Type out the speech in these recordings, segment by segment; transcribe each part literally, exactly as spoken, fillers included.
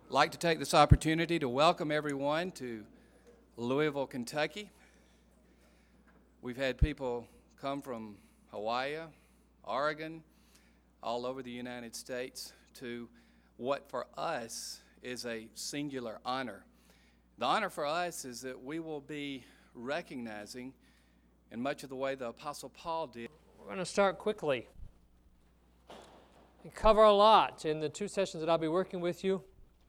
like to take this opportunity to welcome everyone to Louisville, Kentucky. We've had people come from Hawaii, Oregon, all over the United States to what for us is a singular honor. The honor for us is that we will be recognizing in much of the way the Apostle Paul did. We're going to start quickly. We cover a lot in the two sessions that I'll be working with you.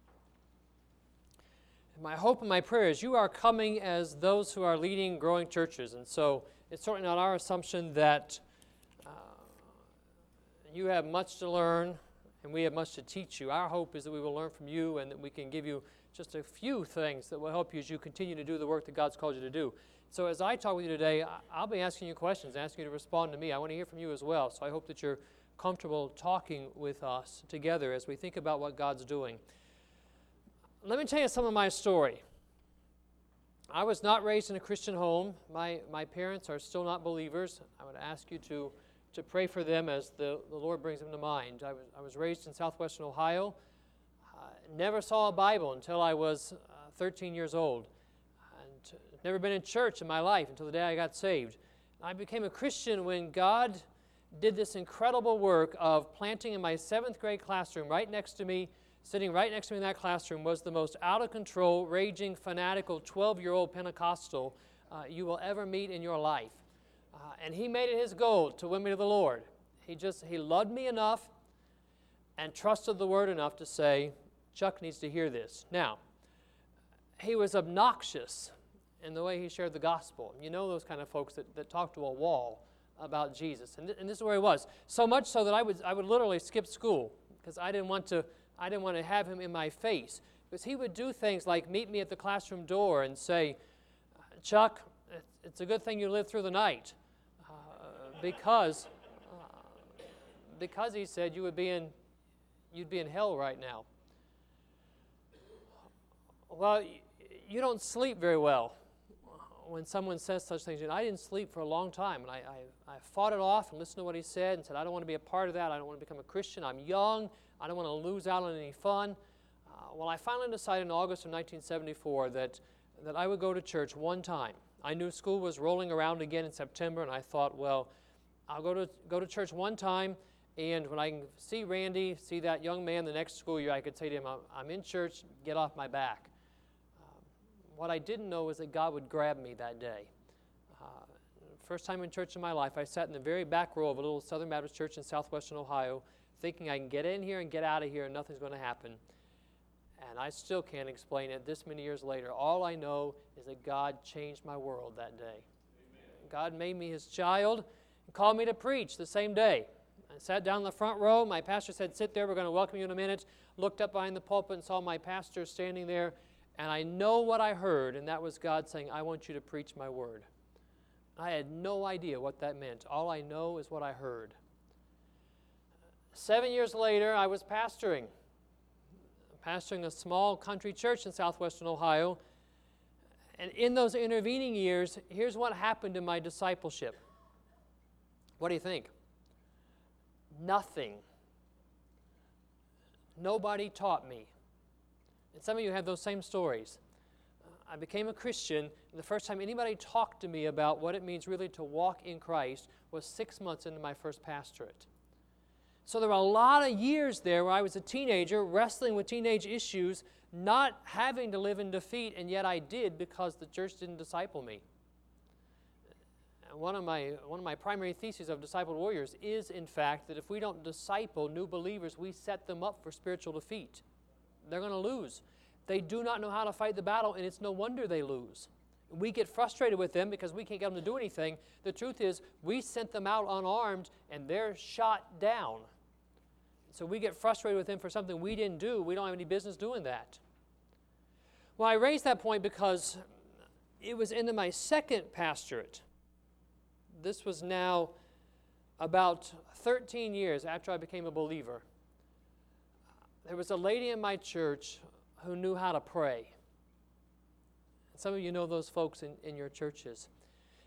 My hope and my prayer is you are coming as those who are leading growing churches, and so it's certainly not our assumption that uh, you have much to learn and we have much to teach you. Our hope is that we will learn from you and that we can give you just a few things that will help you as you continue to do the work that God's called you to do. So as I talk with you today, I'll be asking you questions, asking you to respond to me. I want to hear from you as well, so I hope that you're comfortable talking with us together as we think about what God's doing. Let me tell you some of my story. I was not raised in a Christian home. My, my parents are still not believers. I would ask you to, to pray for them as the, the Lord brings them to mind. I was, I was raised in southwestern Ohio. I never saw a Bible until I was uh, thirteen years old. And never been in church in my life until the day I got saved. I became a Christian when God did this incredible work of planting in my seventh grade classroom right next to me. Sitting right next to me in that classroom was the most out-of-control, raging, fanatical twelve-year-old Pentecostal uh, you will ever meet in your life. Uh, and he made it his goal to win me to the Lord. He just, he loved me enough and trusted the Word enough to say, Chuck needs to hear this. Now, he was obnoxious in the way he shared the gospel. You know those kind of folks that, that talk to a wall about Jesus. And, th- and this is where he was. So much so that I would, I would literally skip school because I didn't want to I didn't want to have him in my face, because he would do things like meet me at the classroom door and say, Chuck, it's a good thing you lived through the night, uh, because uh, because he said you would be in you'd be in hell right now. Well, you don't sleep very well when someone says such things. And I didn't sleep for a long time, and I, I, I fought it off and listened to what he said and said, I don't want to be a part of that. I don't want to become a Christian. I'm young. I don't want to lose out on any fun. Uh, well, I finally decided in August of nineteen seventy-four that, that I would go to church one time. I knew school was rolling around again in September, and I thought, well, I'll go to go to church one time, and when I can see Randy, see that young man the next school year, I could say to him, I'm in church, get off my back. Um, what I didn't know was that God would grab me that day. Uh, first time in church in my life, I sat in the very back row of a little Southern Baptist church in southwestern Ohio, thinking I can get in here and get out of here and nothing's going to happen. And I still can't explain it this many years later. All I know is that God changed my world that day. Amen. God made me his child and called me to preach the same day. I sat down in the front row. My pastor said, sit there, we're going to welcome you in a minute. Looked up behind the pulpit and saw my pastor standing there. And I know what I heard, and that was God saying, I want you to preach my word. I had no idea what that meant. All I know is what I heard. Seven years later, I was pastoring, pastoring a small country church in southwestern Ohio. And in those intervening years, here's what happened in my discipleship. What do you think? Nothing. Nobody taught me. And some of you have those same stories. I became a Christian, and the first time anybody talked to me about what it means really to walk in Christ was six months into my first pastorate. So there were a lot of years there where I was a teenager wrestling with teenage issues, not having to live in defeat, and yet I did because the church didn't disciple me. And one of my, one of my primary theses of Discipled Warriors is, in fact, that if we don't disciple new believers, we set them up for spiritual defeat. They're going to lose. They do not know how to fight the battle, and it's no wonder they lose. We get frustrated with them because we can't get them to do anything. The truth is, we sent them out unarmed, and they're shot down. So we get frustrated with them for something we didn't do. We don't have any business doing that. Well, I raised that point because it was into my second pastorate. This was now about thirteen years after I became a believer. There was a lady in my church who knew how to pray. Some of you know those folks in, in your churches.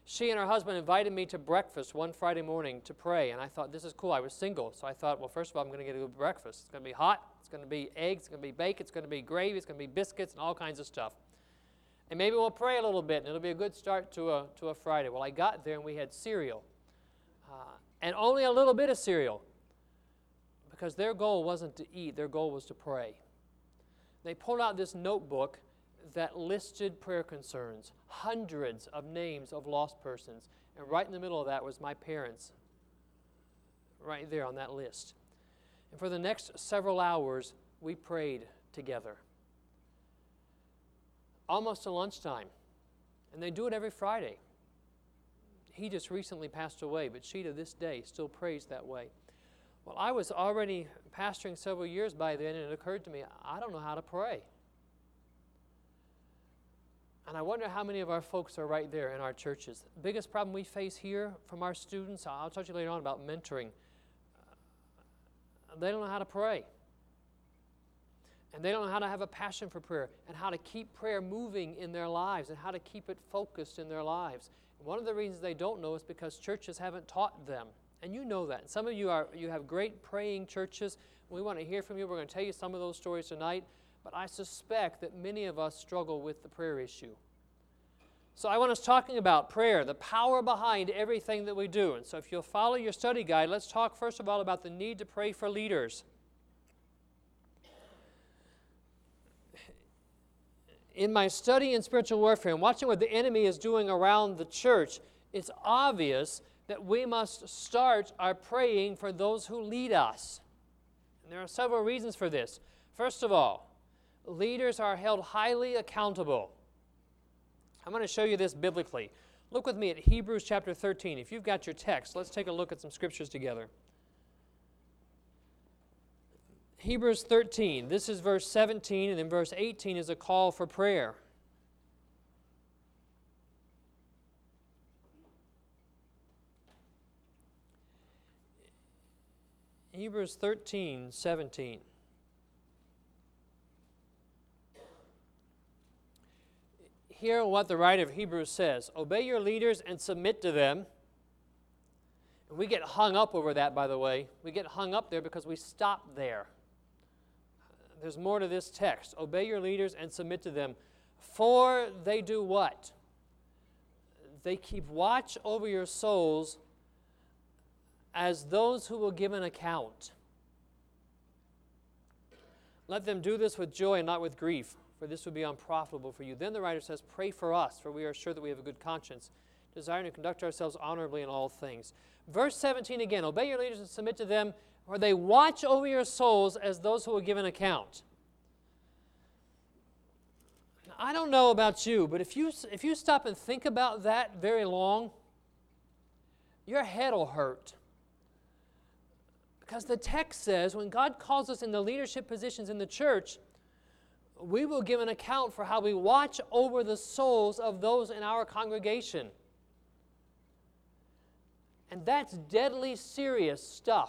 She and her husband invited me to breakfast one Friday morning to pray, and I thought, this is cool. I was single, so I thought, well, first of all, I'm going to get a good breakfast. It's going to be hot. It's going to be eggs. It's going to be bacon. It's going to be gravy. It's going to be biscuits and all kinds of stuff. And maybe we'll pray a little bit, and it'll be a good start to a, to a Friday. Well, I got there, and we had cereal, uh, and only a little bit of cereal, because their goal wasn't to eat. Their goal was to pray. They pulled out this notebook that listed prayer concerns, hundreds of names of lost persons. And right in the middle of that was my parents, right there on that list. And for the next several hours, we prayed together, almost to lunchtime. And they do it every Friday. He just recently passed away, but she to this day still prays that way. Well, I was already pastoring several years by then, and it occurred to me, I don't know how to pray. And I wonder how many of our folks are right there in our churches. The biggest problem we face here from our students, I'll talk to you later on about mentoring, they don't know how to pray. And they don't know how to have a passion for prayer and how to keep prayer moving in their lives and how to keep it focused in their lives. And one of the reasons they don't know is because churches haven't taught them. And you know that. And some of you are you have great praying churches. We want to hear from you. We're going to tell you some of those stories tonight. But I suspect that many of us struggle with the prayer issue. So I want us talking about prayer, the power behind everything that we do. And so if you'll follow your study guide, let's talk first of all about the need to pray for leaders. In my study in spiritual warfare and watching what the enemy is doing around the church, it's obvious that we must start our praying for those who lead us. And there are several reasons for this. First of all, leaders are held highly accountable. I'm going to show you this biblically. Look with me at Hebrews chapter thirteen. If you've got your text, let's take a look at some scriptures together. Hebrews thirteen, this is verse seventeen, and then verse eighteen is a call for prayer. Hebrews thirteen, seventeen. Hear what the writer of Hebrews says. Obey your leaders and submit to them. And we get hung up over that, by the way. We get hung up there because we stop there. There's more to this text. Obey your leaders and submit to them. For they do what? They keep watch over your souls as those who will give an account. Let them do this with joy and not with grief, for this would be unprofitable for you. Then the writer says, pray for us, for we are sure that we have a good conscience, desiring to conduct ourselves honorably in all things. Verse seventeen again, obey your leaders and submit to them, for they watch over your souls as those who will give an account. Now, I don't know about you, but if you, if you stop and think about that very long, your head will hurt. Because the text says when God calls us in the leadership positions in the church, we will give an account for how we watch over the souls of those in our congregation. And that's deadly serious stuff.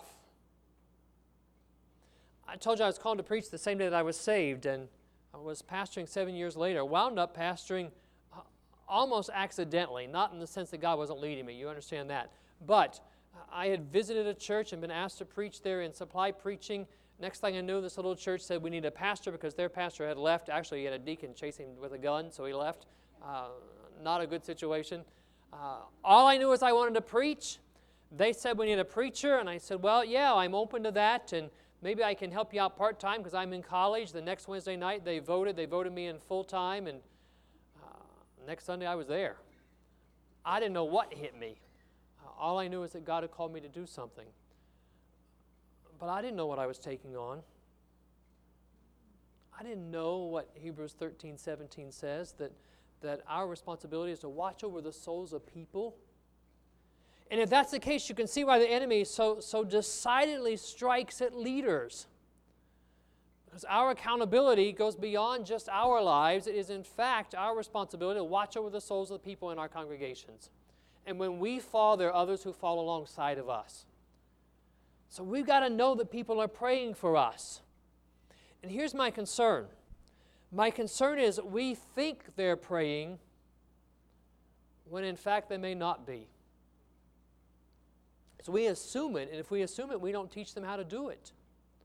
I told you I was called to preach the same day that I was saved, and I was pastoring seven years later. Wound up pastoring almost accidentally, not in the sense that God wasn't leading me. You understand that. But I had visited a church and been asked to preach there in supply preaching. Next thing I knew, this little church said we need a pastor because their pastor had left. Actually, he had a deacon chasing him with a gun, so he left. Uh, not a good situation. Uh, all I knew is I wanted to preach. They said we need a preacher, and I said, well, yeah, I'm open to that, and maybe I can help you out part-time because I'm in college. The next Wednesday night, they voted. They voted me in full-time, and uh, next Sunday I was there. I didn't know what hit me. Uh, all I knew is that God had called me to do something. But I didn't know what I was taking on. I didn't know what Hebrews thirteen, seventeen says, that, that our responsibility is to watch over the souls of people. And if that's the case, you can see why the enemy so, so decidedly strikes at leaders. Because our accountability goes beyond just our lives. It is, in fact, our responsibility to watch over the souls of the people in our congregations. And when we fall, there are others who fall alongside of us. So we've got to know that people are praying for us. And here's my concern. My concern is we think they're praying when in fact they may not be. So we assume it, and if we assume it, we don't teach them how to do it.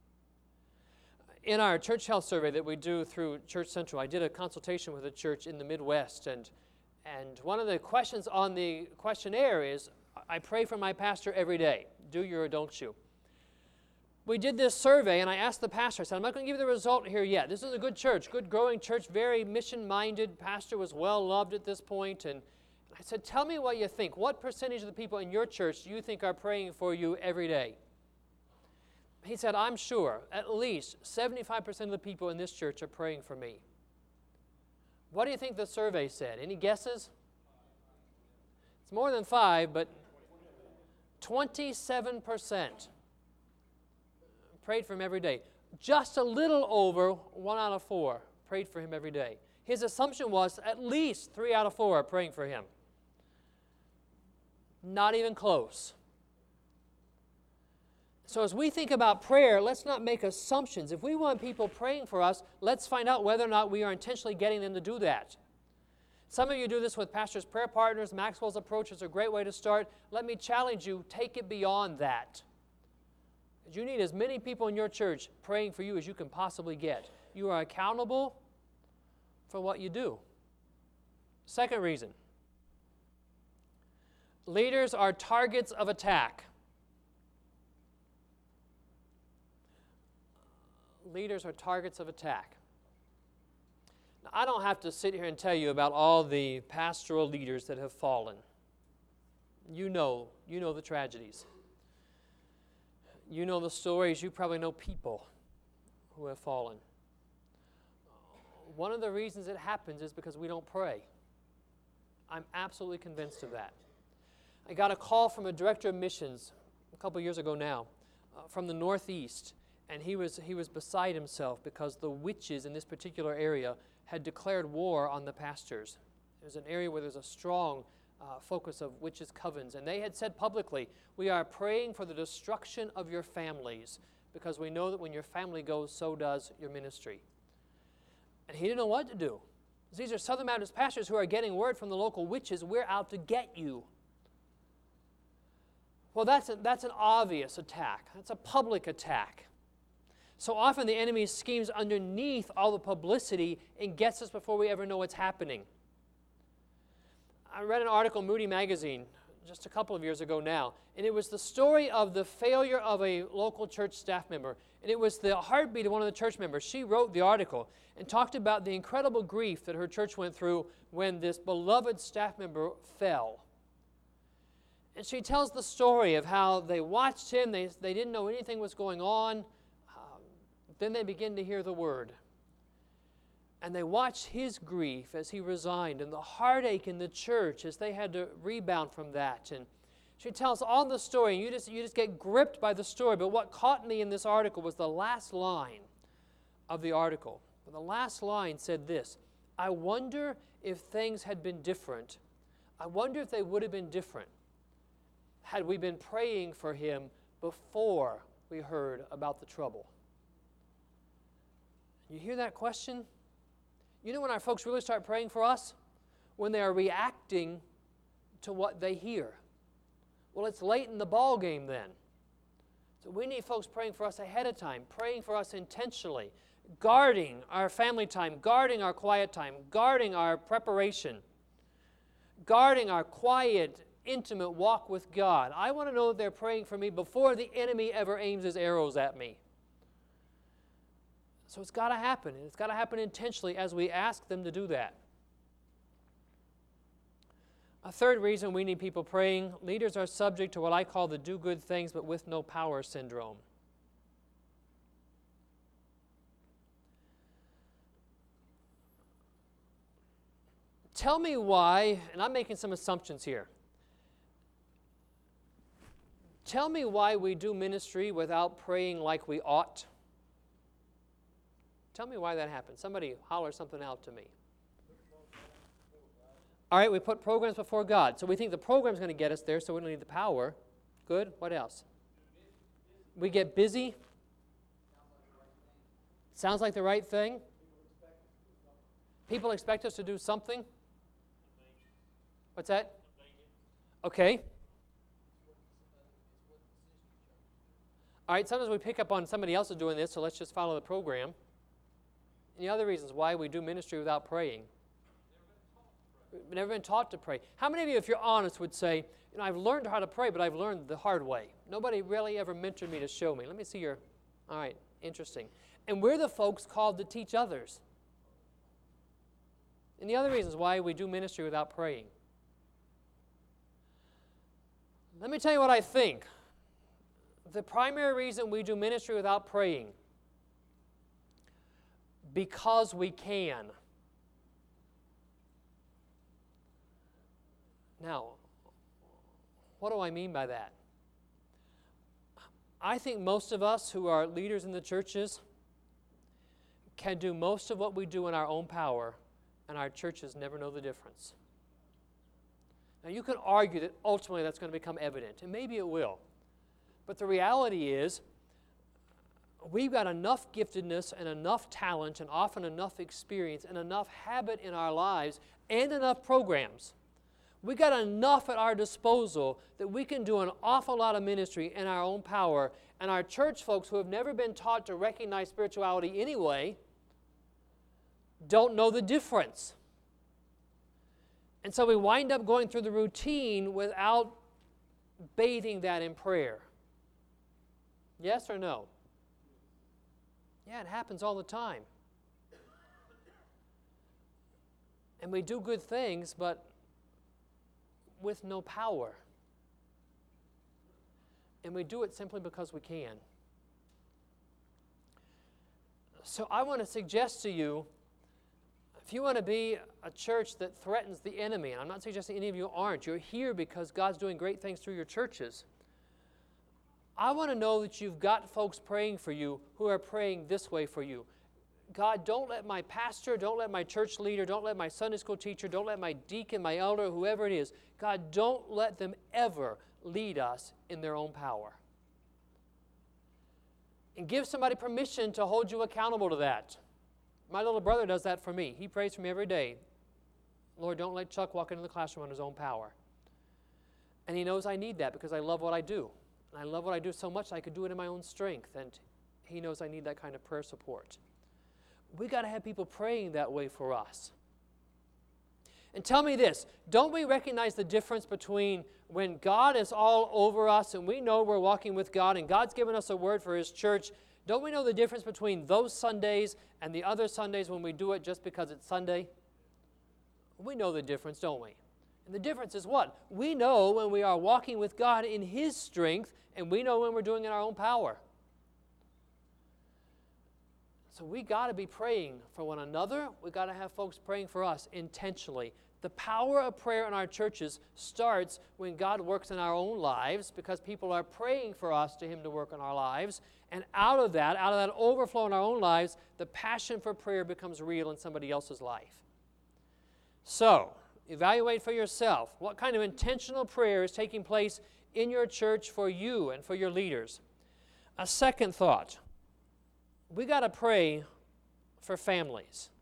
In our church health survey that we do through Church Central, I did a consultation with a church in the Midwest, and, and one of the questions on the questionnaire is, I pray for my pastor every day. Do you or don't you? We did this survey, and I asked the pastor, I said, I'm not going to give you the result here yet. This is a good church, good growing church, very mission-minded. Pastor was well-loved at this point, and I said, tell me what you think. What percentage of the people in your church do you think are praying for you every day? He said, I'm sure at least seventy-five percent of the people in this church are praying for me. What do you think the survey said? Any guesses? It's more than five, but twenty-seven percent prayed for him every day. Just a little over one out of four prayed for him every day. His assumption was at least three out of four are praying for him. Not even close. So as we think about prayer, let's not make assumptions. If we want people praying for us, let's find out whether or not we are intentionally getting them to do that. Some of you do this with Pastor's Prayer Partners. Maxwell's approach is a great way to start. Let me challenge you, take it beyond that. You need as many people in your church praying for you as you can possibly get. You are accountable for what you do. Second reason, leaders are targets of attack. Leaders are targets of attack. Now, I don't have to sit here and tell you about all the pastoral leaders that have fallen. You know, you know the tragedies. You know the stories. You probably know people who have fallen. One of the reasons it happens is because we don't pray. I'm absolutely convinced of that. I got a call from a director of missions a couple years ago now uh, from the Northeast. And he was, he was beside himself because the witches in this particular area had declared war on the pastors. It was an area where there's a strong uh, focus of witches' covens. And they had said publicly, we are praying for the destruction of your families because we know that when your family goes, so does your ministry. And he didn't know what to do. These are Southern Baptist pastors who are getting word from the local witches, we're out to get you. Well, that's, a, that's an obvious attack. That's a public attack. So often the enemy schemes underneath all the publicity and gets us before we ever know what's happening. I read an article in Moody Magazine just a couple of years ago now, and it was the story of the failure of a local church staff member. And it was the heartbeat of one of the church members. She wrote the article and talked about the incredible grief that her church went through when this beloved staff member fell. And she tells the story of how they watched him, they, they didn't know anything was going on. Then they begin to hear the word. And they watched his grief as he resigned and the heartache in the church as they had to rebound from that. And she tells all the story, and you just, you just get gripped by the story. But what caught me in this article was the last line of the article. The last line said this, I wonder if things had been different. I wonder if they would have been different had we been praying for him before we heard about the trouble. You hear that question? You know when our folks really start praying for us? When they are reacting to what they hear. Well, it's late in the ball game then. So we need folks praying for us ahead of time, praying for us intentionally, guarding our family time, guarding our quiet time, guarding our preparation, guarding our quiet, intimate walk with God. I want to know that they're praying for me before the enemy ever aims his arrows at me. So it's got to happen, and it's got to happen intentionally as we ask them to do that. A third reason we need people praying, leaders are subject to what I call the do good things but with no power syndrome. Tell me why, and I'm making some assumptions here. Tell me why we do ministry without praying like we ought. Tell me why that happens. Somebody holler something out to me. All right, we put programs before God. So we think the program's going to get us there, so we don't need the power. Good. What else? We get busy. Sounds like the right thing. People expect us to do something. What's that? Okay. All right, sometimes we pick up on somebody else is doing this, so let's just follow the program. Any other reasons why we do ministry without praying? We've never been taught to pray. How many of you, if you're honest, would say, you know, I've learned how to pray, but I've learned the hard way. Nobody really ever mentored me to show me. Let me see your, all right, interesting. And we're the folks called to teach others. Any other reasons why we do ministry without praying? Let me tell you what I think. The primary reason we do ministry without praying, because we can. Now, what do I mean by that? I think most of us who are leaders in the churches can do most of what we do in our own power, and our churches never know the difference. Now, you can argue that ultimately that's going to become evident, and maybe it will. But the reality is, we've got enough giftedness and enough talent and often enough experience and enough habit in our lives and enough programs. We've got enough at our disposal that we can do an awful lot of ministry in our own power. And our church folks who have never been taught to recognize spirituality anyway don't know the difference. And so we wind up going through the routine without bathing that in prayer. Yes or no? Yeah, it happens all the time. And we do good things, but with no power. And we do it simply because we can. So I want to suggest to you, if you want to be a church that threatens the enemy, and I'm not suggesting any of you aren't, you're here because God's doing great things through your churches. I want to know that you've got folks praying for you who are praying this way for you. God, don't let my pastor, don't let my church leader, don't let my Sunday school teacher, don't let my deacon, my elder, whoever it is, God, don't let them ever lead us in their own power. And give somebody permission to hold you accountable to that. My little brother does that for me. He prays for me every day. Lord, don't let Chuck walk into the classroom on his own power. And he knows I need that because I love what I do. And I love what I do so much I could do it in my own strength. And he knows I need that kind of prayer support. We got to have people praying that way for us. And tell me this, don't we recognize the difference between when God is all over us and we know we're walking with God and God's given us a word for His church, don't we know the difference between those Sundays and the other Sundays when we do it just because it's Sunday? We know the difference, don't we? And the difference is what? We know when we are walking with God in His strength, and we know when we're doing it in our own power. So we got to be praying for one another. We got to have folks praying for us intentionally. The power of prayer in our churches starts when God works in our own lives because people are praying for us to Him to work in our lives. And out of that, out of that overflow in our own lives, the passion for prayer becomes real in somebody else's life. So, evaluate for yourself what kind of intentional prayer is taking place in your church for you and for your leaders. A second thought. We got to pray for families.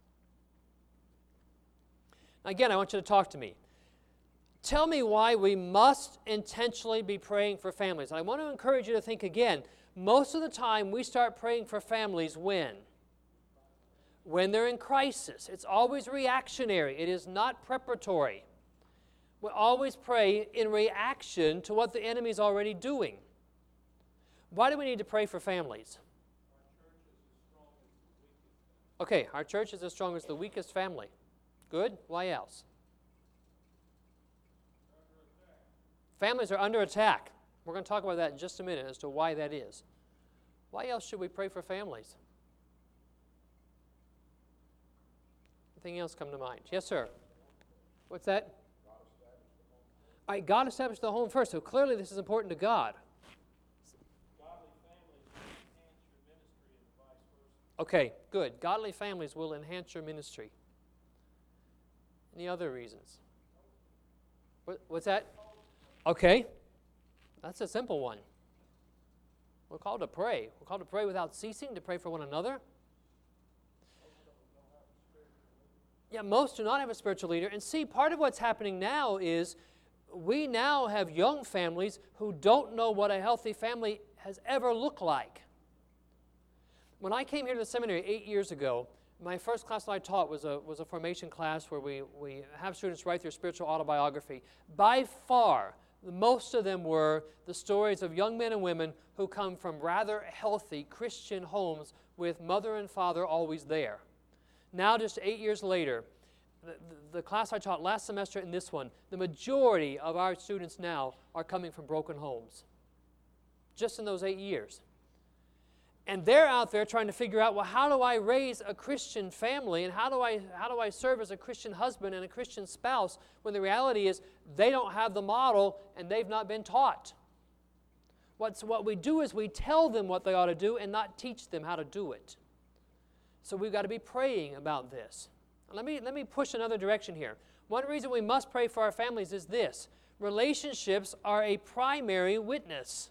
Now again, I want you to talk to me. Tell me why we must intentionally be praying for families. I want to encourage you to think again. Most of the time, we start praying for families when? When they're in crisis. It's always reactionary. It is not preparatory. We always pray in reaction to what the enemy is already doing. Why do we need to pray for families? Okay, our church is as strong as the weakest family. Good. Why else? Families are under attack. We're going to talk about that in just a minute as to why that is. Why else should we pray for families? Anything else come to mind? Yes, sir. What's that? All right, God established the home first, so clearly this is important to God. Okay, good. Godly families will enhance your ministry. Any other reasons? What, what's that? Okay. That's a simple one. We're called to pray. We're called to pray without ceasing, to pray for one another. Yeah, most do not have a spiritual leader. And see, part of what's happening now is we now have young families who don't know what a healthy family has ever looked like. When I came here to the seminary eight years ago, my first class that I taught was a, was a formation class where we, we have students write their spiritual autobiography. By far, most of them were the stories of young men and women who come from rather healthy Christian homes with mother and father always there. Now, just eight years later, the, the class I taught last semester and this one, the majority of our students now are coming from broken homes. Just in those eight years. And they're out there trying to figure out, well, how do I raise a Christian family, and how do I how do I serve as a Christian husband and a Christian spouse, when the reality is they don't have the model and they've not been taught. What's, what we do is we tell them what they ought to do and not teach them how to do it. So we've got to be praying about this. Let me, let me push another direction here. One reason we must pray for our families is this: relationships are a primary witness.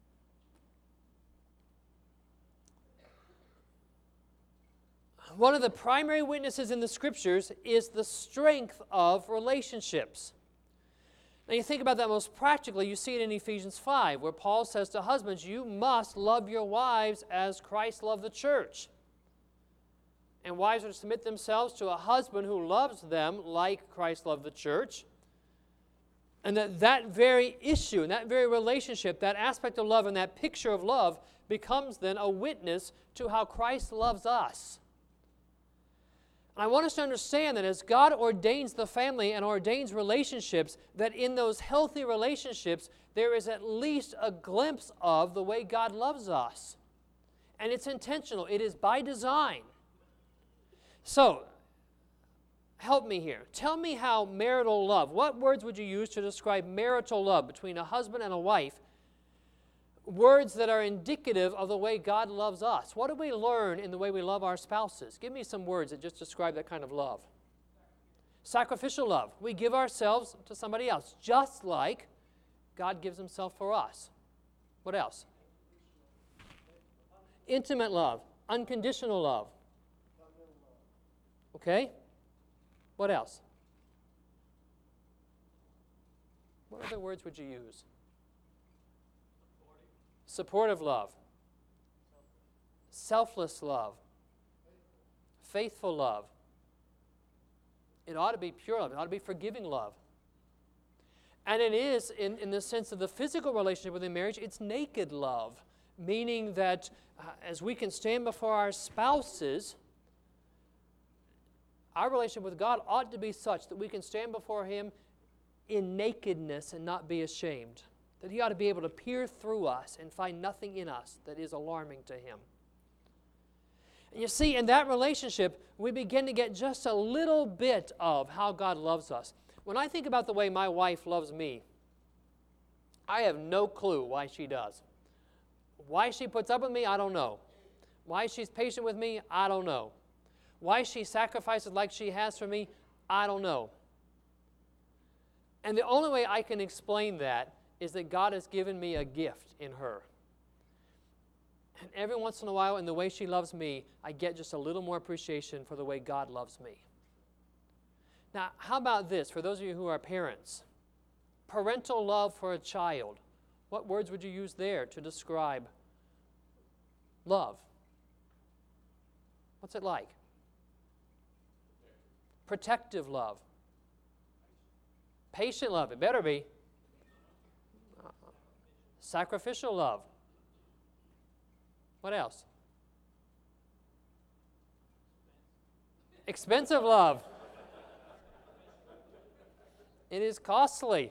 One of the primary witnesses in the Scriptures is the strength of relationships. Now you think about that most practically, you see it in Ephesians five, where Paul says to husbands, you must love your wives as Christ loved the church. And wives are to submit themselves to a husband who loves them like Christ loved the church. And that that very issue, and that very relationship, that aspect of love and that picture of love becomes then a witness to how Christ loves us. And I want us to understand that as God ordains the family and ordains relationships, that in those healthy relationships, there is at least a glimpse of the way God loves us. And it's intentional. It is by design. So, help me here. Tell me how marital love, what words would you use to describe marital love between a husband and a wife? Words that are indicative of the way God loves us. What do we learn in the way we love our spouses? Give me some words that just describe that kind of love. Sacrificial love. We give ourselves to somebody else, just like God gives himself for us. What else? Intimate love. Unconditional love. Okay? What else? What other words would you use? Supportive love. Selfless love. Faithful love. It ought to be pure love. It ought to be forgiving love. And it is, in, in the sense of the physical relationship within marriage, it's naked love, meaning that uh, as we can stand before our spouses, our relationship with God ought to be such that we can stand before him in nakedness and not be ashamed. That he ought to be able to peer through us and find nothing in us that is alarming to him. And you see, in that relationship, we begin to get just a little bit of how God loves us. When I think about the way my wife loves me, I have no clue why she does. Why she puts up with me, I don't know. Why she's patient with me, I don't know. Why she sacrifices like she has for me, I don't know. And the only way I can explain that is that God has given me a gift in her. And every once in a while, in the way she loves me, I get just a little more appreciation for the way God loves me. Now, how about this, for those of you who are parents? Parental love for a child. What words would you use there to describe love? What's it like? Protective love. Patient love, it better be. Sacrificial love. What else? Expensive love. It is costly.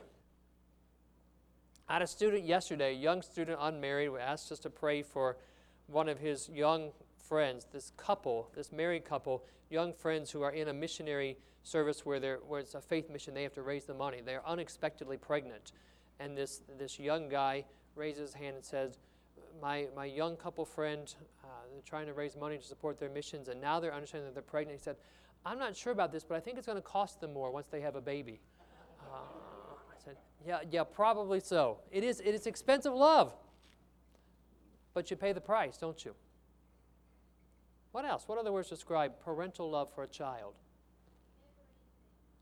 I had a student yesterday, a young student, unmarried, who asked us to pray for one of his young friends, this couple, this married couple, young friends who are in a missionary service where, they're, where it's a faith mission. They have to raise the money. They're unexpectedly pregnant. And this, this young guy raises his hand and says, my, my young couple friend, uh, they're trying to raise money to support their missions, and now they're understanding that they're pregnant. He said, I'm not sure about this, but I think it's going to cost them more once they have a baby. Uh, I said, yeah, yeah, probably so. It is, it is expensive love, but you pay the price, don't you? What else? What other words describe parental love for a child?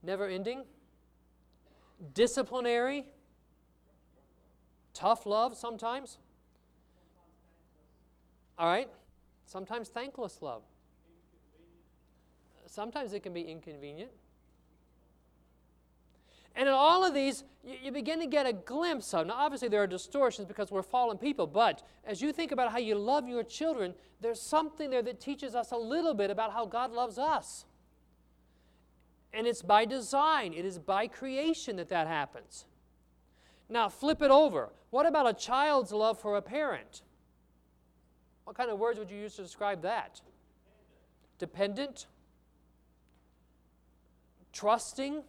never ending, disciplinary, tough love sometimes. All right? Sometimes thankless love. Sometimes it can be inconvenient. And in all of these, you, you begin to get a glimpse of, now obviously there are distortions because we're fallen people, but as you think about how you love your children, there's something there that teaches us a little bit about how God loves us. And it's by design, it is by creation that that happens. Now flip it over. What about a child's love for a parent? What kind of words would you use to describe that? Dependent? Trusting?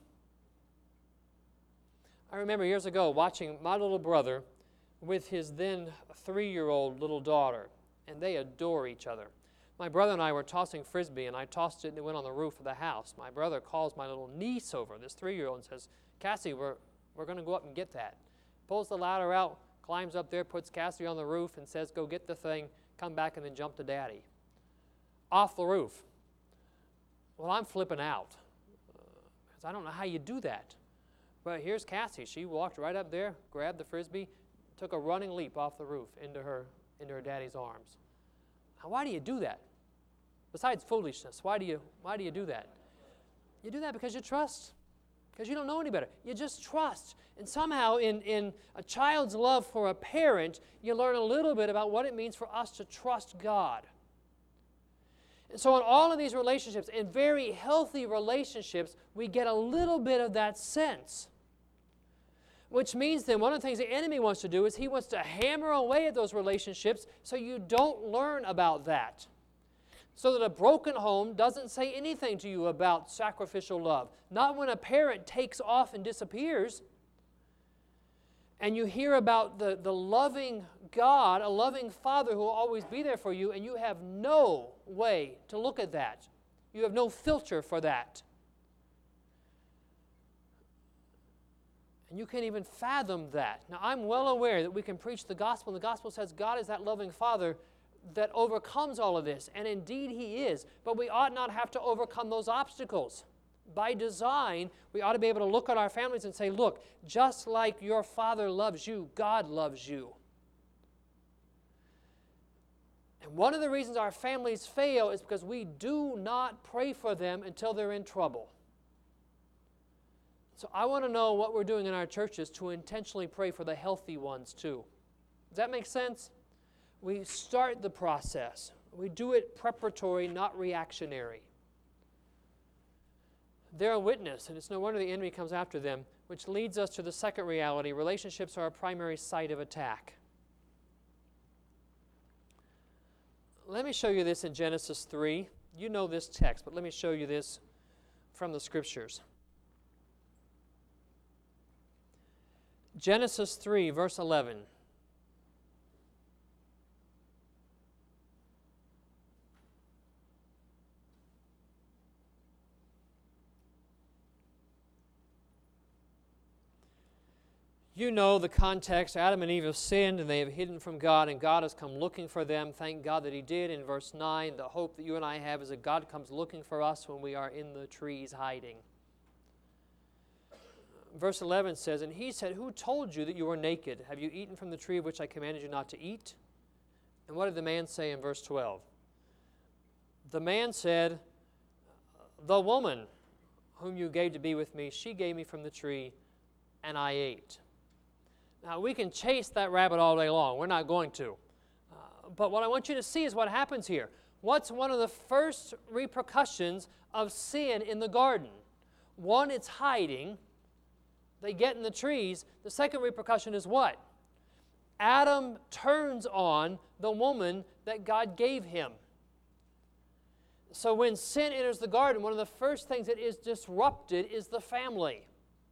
I remember years ago watching my little brother with his then three-year-old little daughter, and they adore each other. My brother and I were tossing Frisbee, and I tossed it, and it went on the roof of the house. My brother calls my little niece over, this three-year-old, and says, Cassie, we're, we're going to go up and get that. Pulls the ladder out, climbs up there, puts Cassie on the roof, and says, go get the thing, come back, and then jump to Daddy. Off the roof. Well, I'm flipping out, because I don't know how you do that. But here's Cassie. She walked right up there, grabbed the Frisbee, took a running leap off the roof into her, into her daddy's arms. Now, why do you do that? Besides foolishness, why do you, why do you do that? You do that because you trust, because you don't know any better. You just trust. And somehow in, in a child's love for a parent, you learn a little bit about what it means for us to trust God. And so in all of these relationships, in very healthy relationships, we get a little bit of that sense. Which means then one of the things the enemy wants to do is he wants to hammer away at those relationships so you don't learn about that. So that a broken home doesn't say anything to you about sacrificial love. Not when a parent takes off and disappears and you hear about the, the loving God, a loving Father who will always be there for you, and you have no way to look at that. You have no filter for that. And you can't even fathom that. Now, I'm well aware that we can preach the gospel, and the gospel says God is that loving Father that overcomes all of this, and indeed He is. But we ought not have to overcome those obstacles. By design, we ought to be able to look at our families and say, look, just like your Father loves you, God loves you. And one of the reasons our families fail is because we do not pray for them until they're in trouble. So I want to know what we're doing in our churches to intentionally pray for the healthy ones too. Does that make sense? We start the process. We do it preparatory, not reactionary. They're a witness, and it's no wonder the enemy comes after them, which leads us to the second reality. Relationships are a primary site of attack. Let me show you this in Genesis three. You know this text, but let me show you this from the Scriptures. Genesis three, verse eleven. You know the context. Adam and Eve have sinned and they have hidden from God, and God has come looking for them. Thank God that He did. In verse nine, the hope that you and I have is that God comes looking for us when we are in the trees hiding. Verse eleven says, and He said, who told you that you were naked? Have you eaten from the tree of which I commanded you not to eat? And what did the man say in verse twelve? The man said, the woman whom you gave to be with me, she gave me from the tree, and I ate. Now, we can chase that rabbit all day long. We're not going to. Uh, but what I want you to see is what happens here. What's one of the first repercussions of sin in the garden? One, it's hiding. They get in the trees. The second repercussion is what? Adam turns on the woman that God gave him. So when sin enters the garden, one of the first things that is disrupted is the family.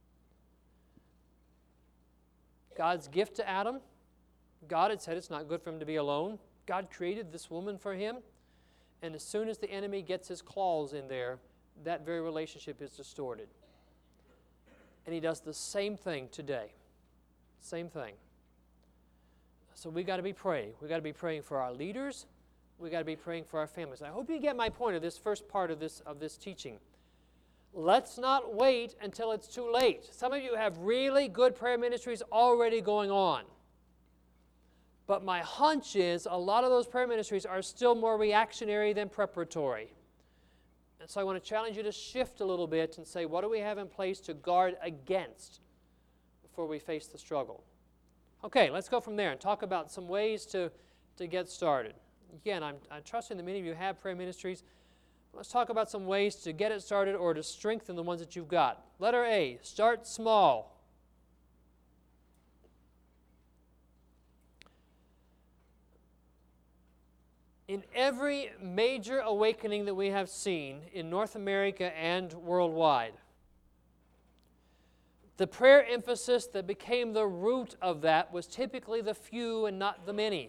God's gift to Adam, God had said it's not good for him to be alone. God created this woman for him. And as soon as the enemy gets his claws in there, that very relationship is distorted. And he does the same thing today. Same thing. So we got to be praying. We got to be praying for our leaders. We got to be praying for our families. I hope you get my point of this first part of this of this teaching. Let's not wait until it's too late. Some of you have really good prayer ministries already going on. But my hunch is a lot of those prayer ministries are still more reactionary than preparatory. And so I want to challenge you to shift a little bit and say, what do we have in place to guard against before we face the struggle? Okay, let's go from there and talk about some ways to, to get started. Again, I'm, I'm trusting that many of you have prayer ministries. Let's talk about some ways to get it started or to strengthen the ones that you've got. Letter A, start small. In every major awakening that we have seen in North America and worldwide, the prayer emphasis that became the root of that was typically the few and not the many.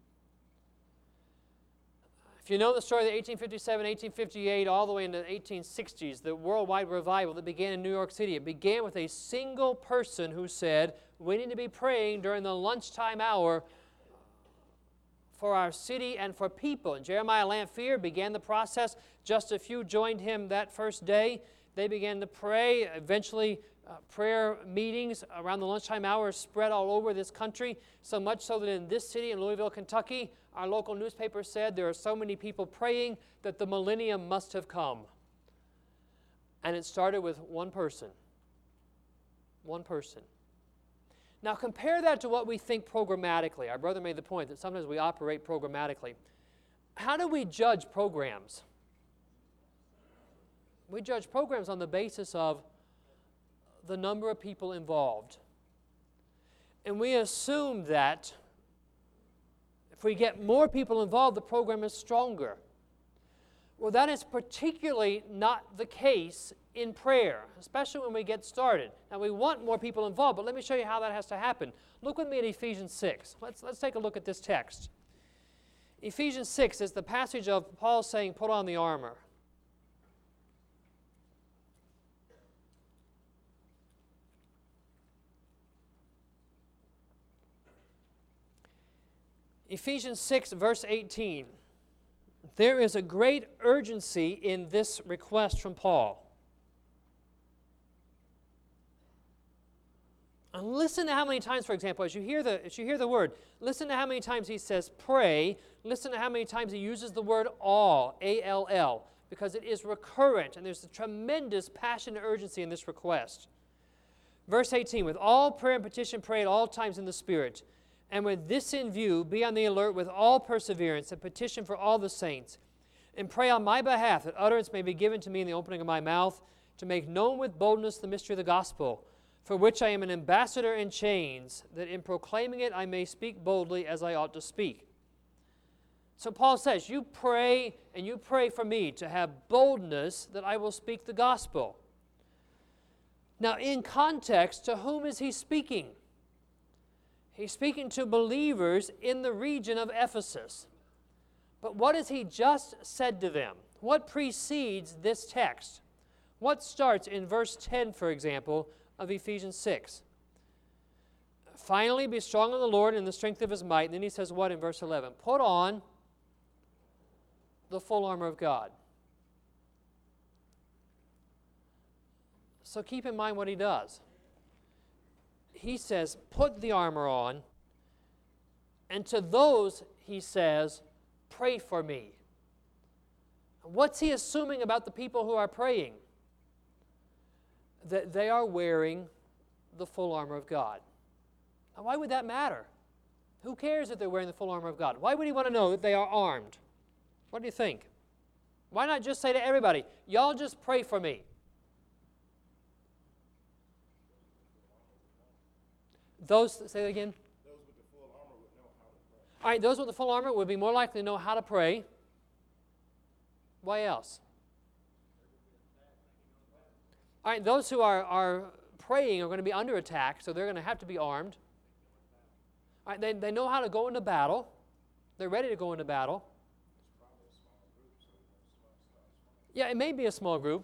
If you know the story of the eighteen fifty-seven, eighteen fifty-eight, all the way into the eighteen sixties, the worldwide revival that began in New York City, it began with a single person who said, we need to be praying during the lunchtime hour for our city and for people. And Jeremiah Lanphier began the process. Just a few joined him that first day. They began to pray. Eventually, uh, prayer meetings around the lunchtime hour spread all over this country, so much so that in this city, in Louisville, Kentucky, our local newspaper said there are so many people praying that the millennium must have come. And it started with one person. One person. Now compare that to what we think programmatically. Our brother made the point that sometimes we operate programmatically. How do we judge programs? We judge programs on the basis of the number of people involved. And we assume that if we get more people involved, the program is stronger. Well, that is particularly not the case in prayer, especially when we get started. Now, we want more people involved, but let me show you how that has to happen. Look with me at Ephesians six. Let's, let's take a look at this text. Ephesians six is the passage of Paul saying, put on the armor. Ephesians six, verse eighteen. There is a great urgency in this request from Paul. And listen to how many times, for example, as you hear the, as you hear the word, listen to how many times he says pray. Listen to how many times he uses the word all, A L L, because it is recurrent, and there's a tremendous passion and urgency in this request. Verse eighteen, with all prayer and petition pray at all times in the Spirit, and with this in view, be on the alert with all perseverance and petition for all the saints, and pray on my behalf that utterance may be given to me in the opening of my mouth, to make known with boldness the mystery of the gospel, for which I am an ambassador in chains, that in proclaiming it I may speak boldly as I ought to speak. So Paul says, you pray and you pray for me to have boldness that I will speak the gospel. Now in context, to whom is he speaking? He's speaking to believers in the region of Ephesus. But what has he just said to them? What precedes this text? What starts in verse ten, for example, of Ephesians six? Finally, be strong in the Lord and in the strength of his might. And then he says what in verse eleven? Put on the full armor of God. So keep in mind what he does. He says, put the armor on, and to those, he says, pray for me. What's he assuming about the people who are praying? That they are wearing the full armor of God. Now, why would that matter? Who cares if they're wearing the full armor of God? Why would he want to know that they are armed? What do you think? Why not just say to everybody, y'all just pray for me? Those, say that again? Those with the full armor would know how to pray. All right, those with the full armor would be more likely to know how to pray. Why else? All right, those who are, are praying are going to be under attack, so they're going to have to be armed. All right, they, they know how to go into battle. They're ready to go into battle. Yeah, it may be a small group.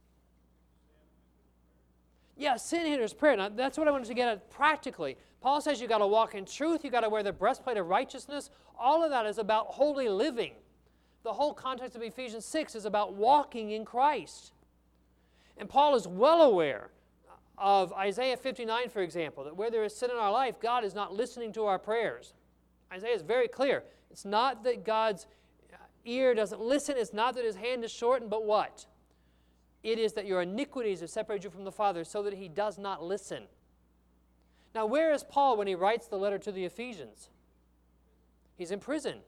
Yeah, sin hinders prayer. Now, that's what I wanted to get at practically. Paul says you've got to walk in truth. You've got to wear the breastplate of righteousness. All of that is about holy living. The whole context of Ephesians six is about walking in Christ. And Paul is well aware of Isaiah fifty-nine, for example, that where there is sin in our life, God is not listening to our prayers. Isaiah is very clear. It's not that God's ear doesn't listen. It's not that his hand is shortened, but what? It is that your iniquities have separated you from the Father so that he does not listen. Now, where is Paul when he writes the letter to the Ephesians? He's in prison.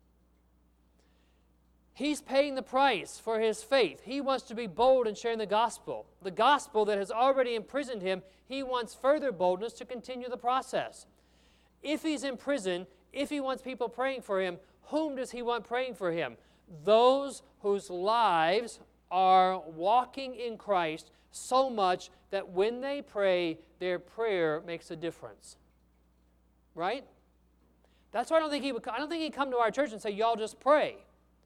He's paying the price for his faith. He wants to be bold in sharing the gospel. The gospel that has already imprisoned him, he wants further boldness to continue the process. If he's in prison, if he wants people praying for him, whom does he want praying for him? Those whose lives are walking in Christ so much that when they pray, their prayer makes a difference. Right? That's why I don't think he would, I don't think he'd come to our church and say, y'all just pray.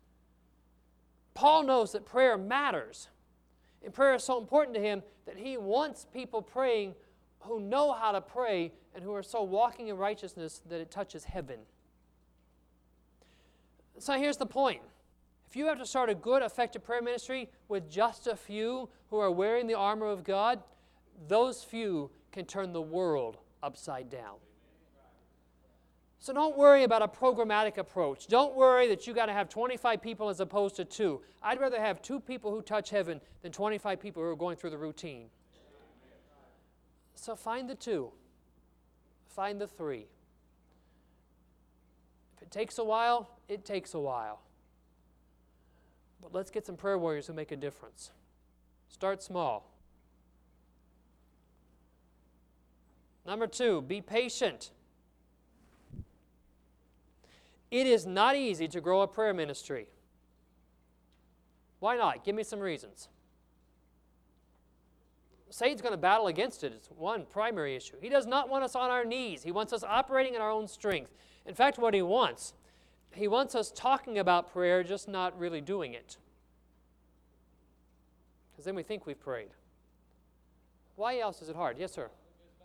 Paul knows that prayer matters. And prayer is so important to him that he wants people praying who know how to pray and who are so walking in righteousness that it touches heaven. So here's the point. If you have to start a good, effective prayer ministry with just a few who are wearing the armor of God, those few can turn the world upside down. So don't worry about a programmatic approach. Don't worry that you got to have twenty-five people as opposed to two. I'd rather have two people who touch heaven than twenty-five people who are going through the routine. So find the two. Find the three. If it takes a while, it takes a while. But let's get some prayer warriors who make a difference. Start small. Number two, be patient. It is not easy to grow a prayer ministry. Why not? Give me some reasons. Satan's going to battle against it. It's one primary issue. He does not want us on our knees. He wants us operating in our own strength. In fact, what he wants, he wants us talking about prayer, just not really doing it. Because then we think we've prayed. Why else is it hard? Yes, sir.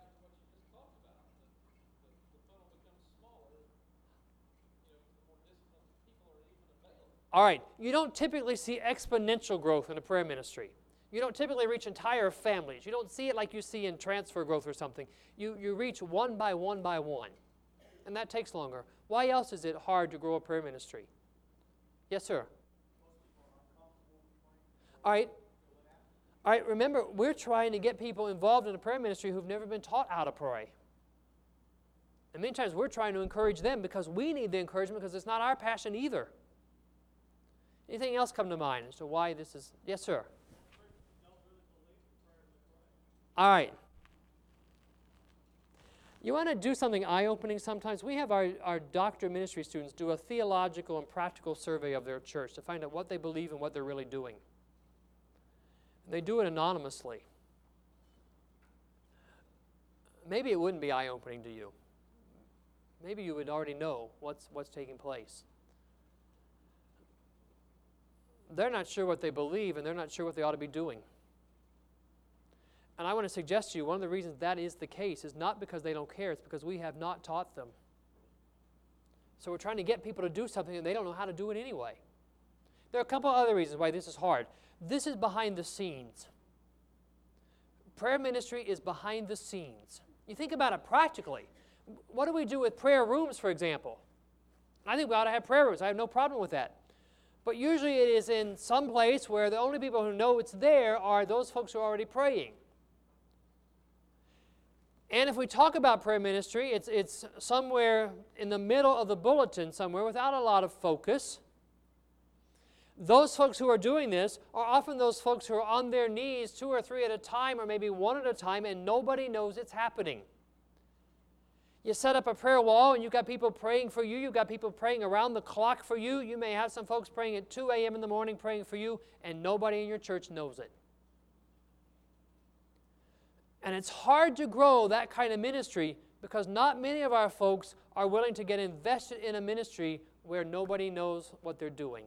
All right, you don't typically see exponential growth in a prayer ministry. You don't typically reach entire families. You don't see it like you see in transfer growth or something. You, you reach one by one by one, and that takes longer. Why else is it hard to grow a prayer ministry? Yes, sir. All right. All right, remember, we're trying to get people involved in a prayer ministry who've never been taught how to pray. And many times we're trying to encourage them because we need the encouragement because it's not our passion either. Anything else come to mind as to why this is? Yes, sir. All right. You want to do something eye-opening sometimes? We have our, our doctor ministry students do a theological and practical survey of their church to find out what they believe and what they're really doing. They do it anonymously. Maybe it wouldn't be eye-opening to you. Maybe you would already know what's, what's taking place. They're not sure what they believe, and they're not sure what they ought to be doing. And I want to suggest to you, one of the reasons that is the case is not because they don't care, it's because we have not taught them. So we're trying to get people to do something, and they don't know how to do it anyway. There are a couple other reasons why this is hard. This is behind the scenes. Prayer ministry is behind the scenes. You think about it practically. What do we do with prayer rooms, for example? I think we ought to have prayer rooms. I have no problem with that. But usually it is in some place where the only people who know it's there are those folks who are already praying. And if we talk about prayer ministry, it's, it's somewhere in the middle of the bulletin somewhere without a lot of focus. Those folks who are doing this are often those folks who are on their knees two or three at a time or maybe one at a time and nobody knows it's happening. You set up a prayer wall and you've got people praying for you. You've got people praying around the clock for you. You may have some folks praying at two a.m. in the morning praying for you, and nobody in your church knows it. And it's hard to grow that kind of ministry because not many of our folks are willing to get invested in a ministry where nobody knows what they're doing.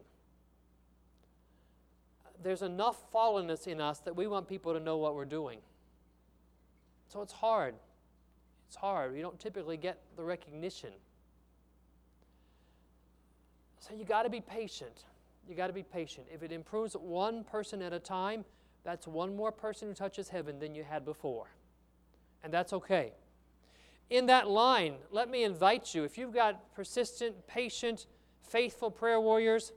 There's enough fallenness in us that we want people to know what we're doing. So it's hard. It's hard. You don't typically get the recognition. So you got to be patient. You got to be patient. If it improves one person at a time, That's one more person who touches heaven than you had before. And that's okay. In that line, let me invite you, if you've got persistent, patient, faithful prayer warriors,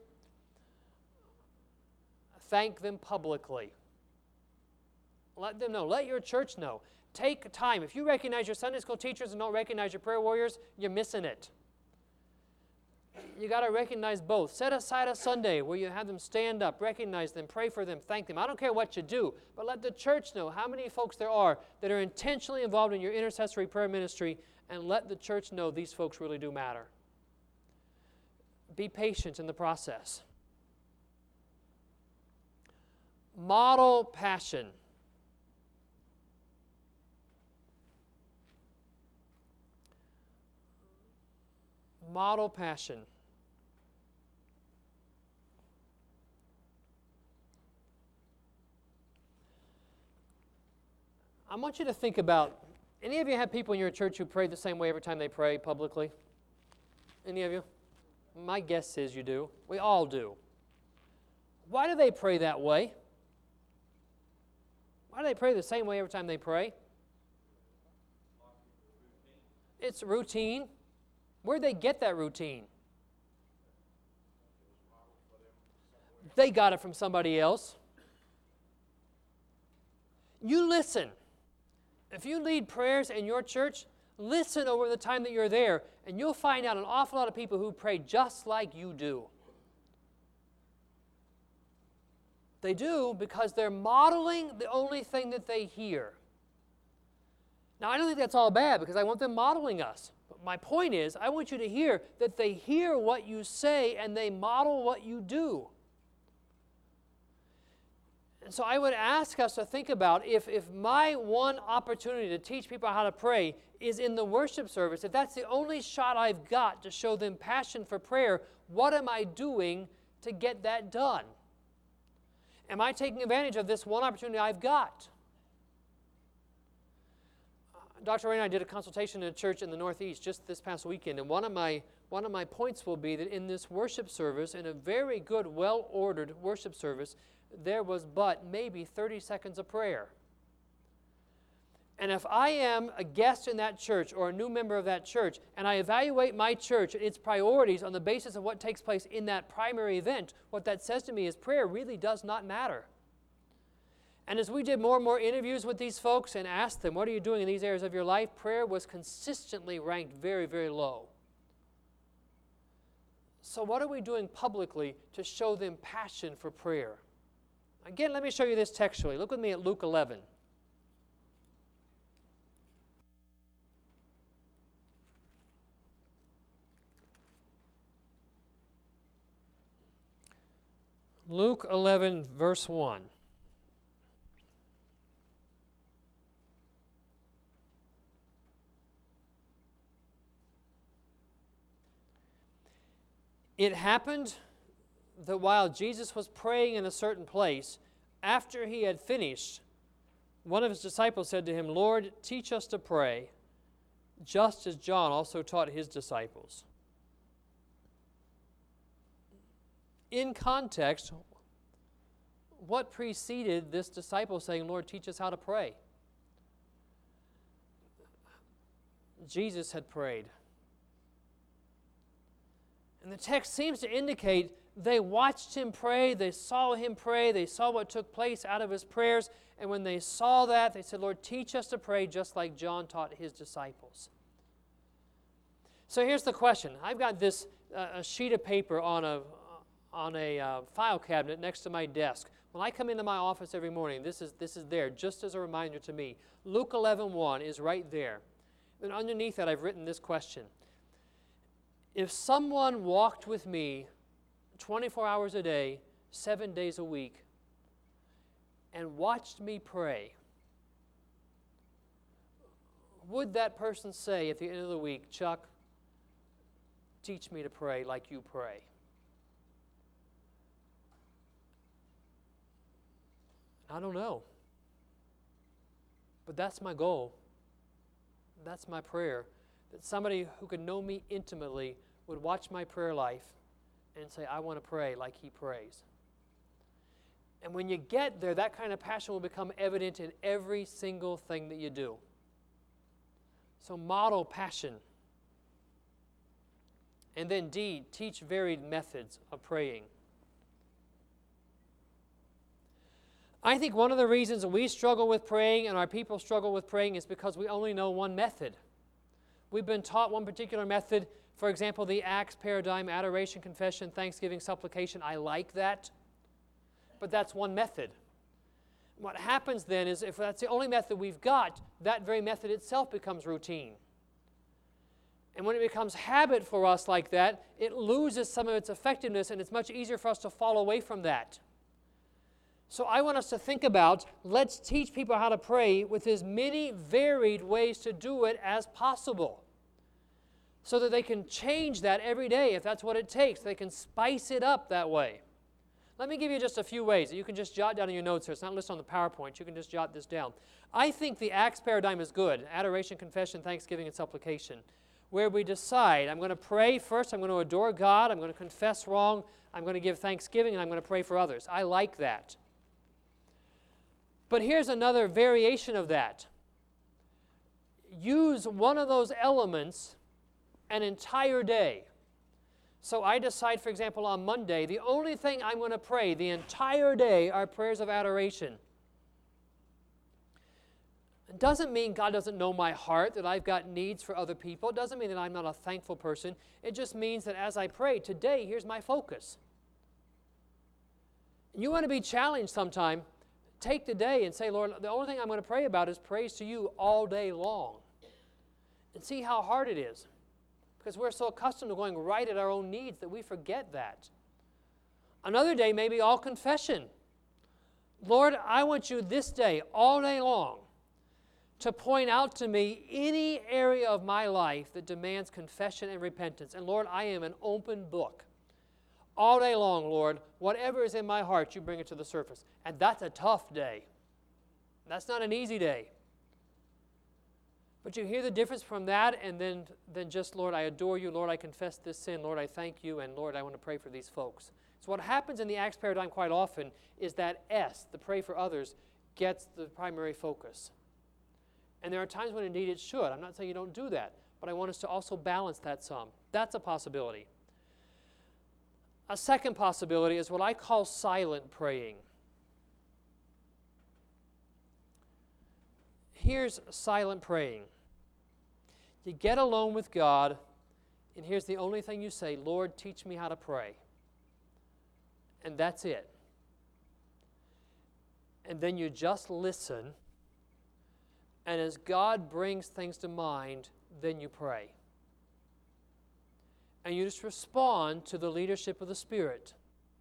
thank them publicly. Let them know. Let your church know. Take time. If you recognize your Sunday school teachers and don't recognize your prayer warriors, you're missing it. You got to recognize both. Set aside a Sunday where you have them stand up, recognize them, pray for them, thank them. I don't care what you do, but let the church know how many folks there are that are intentionally involved in your intercessory prayer ministry, and let the church know these folks really do matter. Be patient in the process. Model passion. Model passion. I want you to think about, any of you have people in your church who pray the same way every time they pray publicly? Any of you? My guess is you do. We all do. Why do they pray that way? Why do they pray the same way every time they pray? It's routine. Where'd they get that routine? They got it from somebody else. You listen. If you lead prayers in your church, listen over the time that you're there, and you'll find out an awful lot of people who pray just like you do. They do because they're modeling the only thing that they hear. Now, I don't think that's all bad because I want them modeling us. But my point is, I want you to hear that they hear what you say and they model what you do. And so I would ask us to think about if, if my one opportunity to teach people how to pray is in the worship service, if that's the only shot I've got to show them passion for prayer, what am I doing to get that done? Am I taking advantage of this one opportunity I've got? Doctor Ray and I did a consultation in a church in the Northeast just this past weekend, and one of my one of my points will be that in this worship service, in a very good, well-ordered worship service, there was but maybe thirty seconds of prayer. And if I am a guest in that church or a new member of that church, and I evaluate my church and its priorities on the basis of what takes place in that primary event, what that says to me is prayer really does not matter. And as we did more and more interviews with these folks and asked them, what are you doing in these areas of your life? Prayer was consistently ranked very, very low. So what are we doing publicly to show them passion for prayer? Again, let me show you this textually. Look with me at Luke eleven. Luke eleven, verse one. It happened that while Jesus was praying in a certain place, after he had finished, one of his disciples said to him, Lord, teach us to pray, just as John also taught his disciples. In context, what preceded this disciple saying, Lord, teach us how to pray? Jesus had prayed. And the text seems to indicate they watched him pray, they saw him pray, they saw what took place out of his prayers, and when they saw that, they said, Lord, teach us to pray just like John taught his disciples. So here's the question. I've got this uh, a sheet of paper on a, on a uh, file cabinet next to my desk. When I come into my office every morning, this is, this is there just as a reminder to me. Luke eleven one is right there. And underneath that, I've written this question. If someone walked with me twenty-four hours a day, seven days a week, and watched me pray, would that person say at the end of the week, Chuck, teach me to pray like you pray? I don't know. But that's my goal. That's my prayer. That somebody who could know me intimately would watch my prayer life and say, I want to pray like he prays. And when you get there, that kind of passion will become evident in every single thing that you do. So model passion. And then D, teach varied methods of praying. I think one of the reasons we struggle with praying and our people struggle with praying is because we only know one method. We've been taught one particular method. For example, the Acts paradigm, adoration, confession, thanksgiving, supplication. I like that. But that's one method. What happens then is if that's the only method we've got, that very method itself becomes routine. And when it becomes habit for us like that, it loses some of its effectiveness, and it's much easier for us to fall away from that. So I want us to think about, let's teach people how to pray with as many varied ways to do it as possible, so that they can change that every day if that's what it takes. They can spice it up that way. Let me give you just a few ways that you can just jot down in your notes here. It's not listed on the PowerPoint. You can just jot this down. I think the Acts paradigm is good. Adoration, confession, thanksgiving, and supplication. Where we decide, I'm going to pray first, I'm going to adore God, I'm going to confess wrong, I'm going to give thanksgiving, and I'm going to pray for others. I like that. But here's another variation of that. Use one of those elements an entire day. So I decide, for example, on Monday, the only thing I'm going to pray the entire day are prayers of adoration. It doesn't mean God doesn't know my heart, that I've got needs for other people. It doesn't mean that I'm not a thankful person. It just means that as I pray, today, here's my focus. You want to be challenged sometime, take the day and say, Lord, the only thing I'm going to pray about is praise to you all day long. And see how hard it is. Because we're so accustomed to going right at our own needs that we forget that. Another day may be all confession. Lord, I want you this day, all day long, to point out to me any area of my life that demands confession and repentance. And Lord, I am an open book. All day long, Lord, whatever is in my heart, you bring it to the surface. And that's a tough day. That's not an easy day. But you hear the difference from that and then, then just, Lord, I adore you. Lord, I confess this sin. Lord, I thank you. And Lord, I want to pray for these folks. So what happens in the Acts paradigm quite often is that S, the pray for others, gets the primary focus. And there are times when indeed it should. I'm not saying you don't do that, but I want us to also balance that some. That's a possibility. A second possibility is what I call silent praying. Here's silent praying. You get alone with God, and here's the only thing you say, Lord, teach me how to pray. And that's it. And then you just listen, and as God brings things to mind, then you pray. And you just respond to the leadership of the Spirit.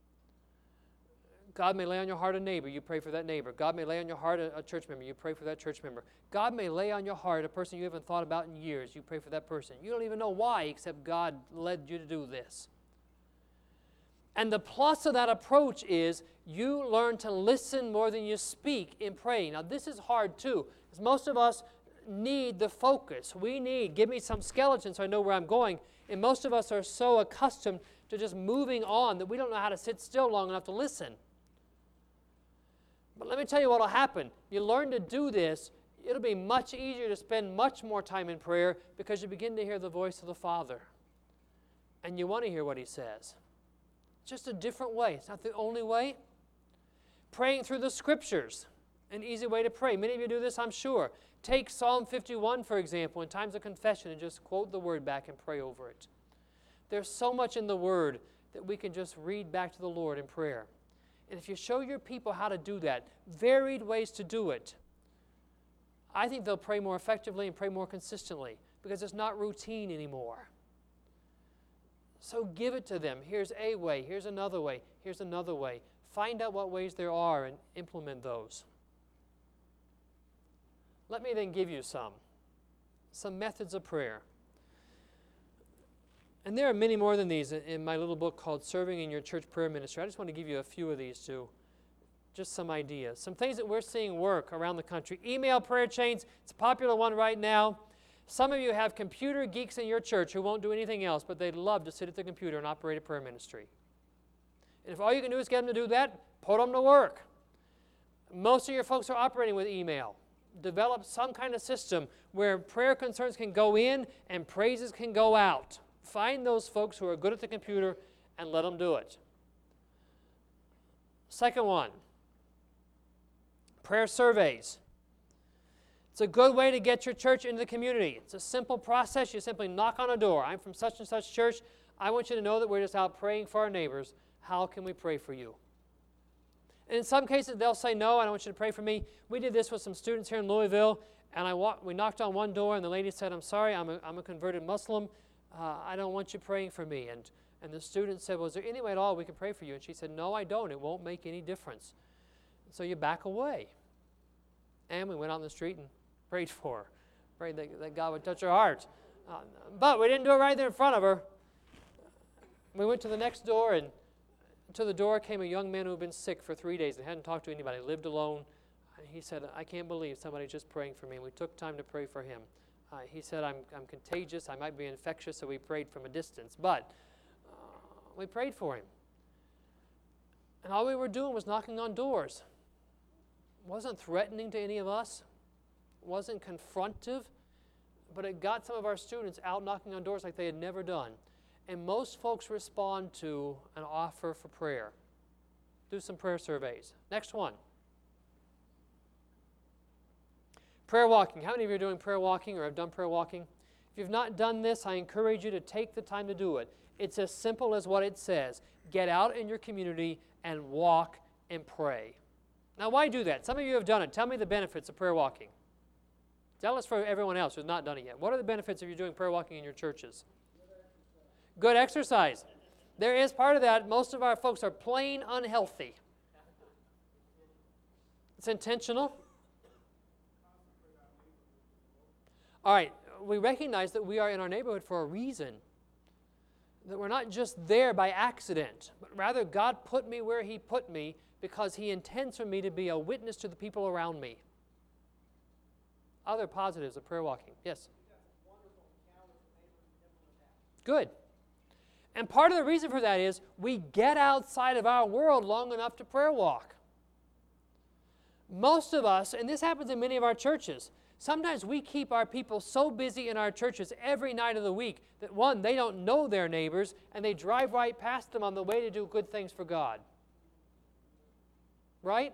God may lay on your heart a neighbor, you pray for that neighbor. God may lay on your heart a, a church member, you pray for that church member. God may lay on your heart a person you haven't thought about in years, you pray for that person. You don't even know why, except God led you to do this. And the plus of that approach is you learn to listen more than you speak in praying. Now this is hard too, because most of us need the focus. We need, give me some skeleton so I know where I'm going. And most of us are so accustomed to just moving on that we don't know how to sit still long enough to listen. But let me tell you what will happen. You learn to do this, it'll be much easier to spend much more time in prayer because you begin to hear the voice of the Father. And you want to hear what He says. It's just a different way. It's not the only way. Praying through the Scriptures, an easy way to pray. Many of you do this, I'm sure. Take Psalm fifty-one, for example, in times of confession and just quote the Word back and pray over it. There's so much in the Word that we can just read back to the Lord in prayer. And if you show your people how to do that, varied ways to do it, I think they'll pray more effectively and pray more consistently because it's not routine anymore. So give it to them. Here's a way. Here's another way. Here's another way. Find out what ways there are and implement those. Let me then give you some. Some methods of prayer. And there are many more than these in my little book called Serving in Your Church Prayer Ministry. I just want to give you a few of these too. Just some ideas. Some things that we're seeing work around the country. Email prayer chains. It's a popular one right now. Some of you have computer geeks in your church who won't do anything else, but they'd love to sit at the computer and operate a prayer ministry. And if all you can do is get them to do that, put them to work. Most of your folks are operating with email. Develop some kind of system where prayer concerns can go in and praises can go out. Find those folks who are good at the computer and let them do it. Second one, prayer surveys. It's a good way to get your church into the community. It's a simple process. You simply knock on a door. I'm from such and such church. I want you to know that we're just out praying for our neighbors. How can we pray for you? And in some cases, they'll say, no, I don't want you to pray for me. We did this with some students here in Louisville, and I walked, we knocked on one door, and the lady said, I'm sorry, I'm a, I'm a converted Muslim. Uh, I don't want you praying for me. And, and the student said, well, is there any way at all we can pray for you? And she said, no, I don't. It won't make any difference. So you back away. And we went out in the street and prayed for her. Prayed that, that God would touch her heart. Uh, but we didn't do it right there in front of her. We went to the next door, and to the door came a young man who had been sick for three days and hadn't talked to anybody, lived alone. And he said, I can't believe somebody's just praying for me. And we took time to pray for him. Uh, he said, I'm, I'm contagious. I might be infectious, so we prayed from a distance. But uh, we prayed for him. And all we were doing was knocking on doors. It wasn't threatening to any of us. It wasn't confrontive. But it got some of our students out knocking on doors like they had never done. And most folks respond to an offer for prayer. Do some prayer surveys. Next one. Prayer walking. How many of you are doing prayer walking or have done prayer walking? If you've not done this, I encourage you to take the time to do it. It's as simple as what it says. Get out in your community and walk and pray. Now, why do that? Some of you have done it. Tell me the benefits of prayer walking. Tell us for everyone else who's not done it yet. What are the benefits of you doing prayer walking in your churches? Good exercise. There is part of that. Most of our folks are plain unhealthy. It's intentional. All right, we recognize that we are in our neighborhood for a reason. That we're not just there by accident, but rather God put me where He put me because He intends for me to be a witness to the people around me. Other positives of prayer walking. Yes? Good. And part of the reason for that is we get outside of our world long enough to prayer walk. Most of us, and this happens in many of our churches, sometimes we keep our people so busy in our churches every night of the week that, one, they don't know their neighbors, and they drive right past them on the way to do good things for God. Right?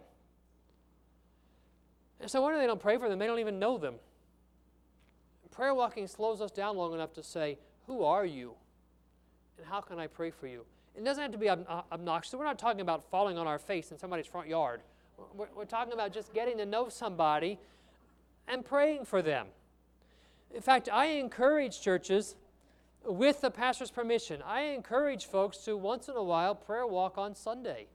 And so wonder they don't pray for them. They don't even know them. Prayer walking slows us down long enough to say, who are you? And how can I pray for you? It doesn't have to be ob- obnoxious. We're not talking about falling on our face in somebody's front yard. We're, we're talking about just getting to know somebody and praying for them. In fact, I encourage churches, with the pastor's permission, I encourage folks to once in a while prayer walk on Sunday.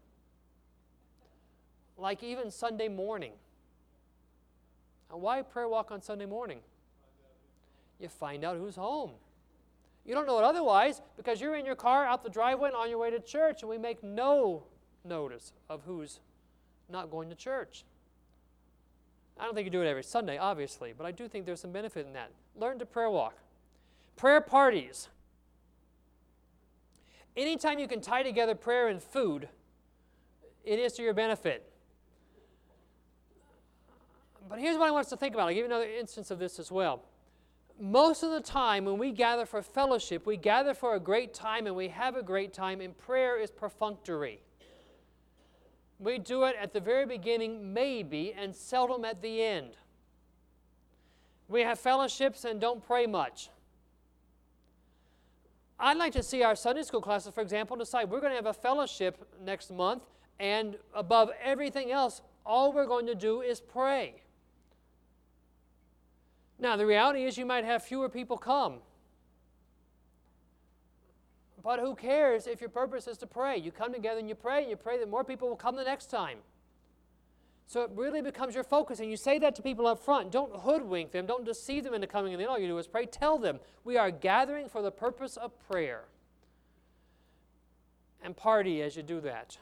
Like even Sunday morning. Now, why prayer walk on Sunday morning? You find out who's home. You don't know it otherwise because you're in your car out the driveway and on your way to church, and we make no notice of who's not going to church. I don't think you do it every Sunday, obviously, but I do think there's some benefit in that. Learn to prayer walk. Prayer parties. Anytime you can tie together prayer and food, it is to your benefit. But here's what I want us to think about. I'll give you another instance of this as well. Most of the time when we gather for fellowship, we gather for a great time and we have a great time, and prayer is perfunctory. We do it at the very beginning, maybe, and seldom at the end. We have fellowships and don't pray much. I'd like to see our Sunday school classes, for example, decide we're going to have a fellowship next month, and above everything else, all we're going to do is pray. Now, the reality is you might have fewer people come. But who cares if your purpose is to pray? You come together and you pray, and you pray that more people will come the next time. So it really becomes your focus, and you say that to people up front. Don't hoodwink them. Don't deceive them into coming, and then all you do is pray. Tell them, we are gathering for the purpose of prayer. And party as you do that.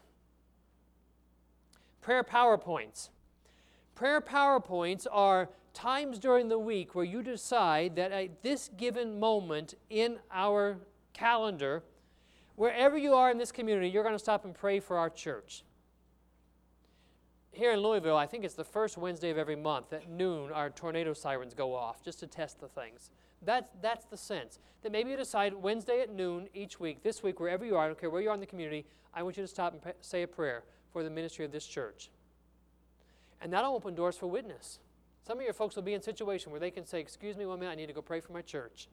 Prayer PowerPoints. Prayer PowerPoints are times during the week where you decide that at this given moment in our calendar, wherever you are in this community, you're going to stop and pray for our church. here in Louisville, I think it's the first Wednesday of every month at noon, our tornado sirens go off just to test the things. That's, that's the sense. That maybe you decide Wednesday at noon each week, this week, wherever you are, I don't care where you are in the community, I want you to stop and pray, say a prayer for the ministry of this church. And that'll open doors for witness. Some of your folks will be in a situation where they can say, excuse me one minute, I need to go pray for my church.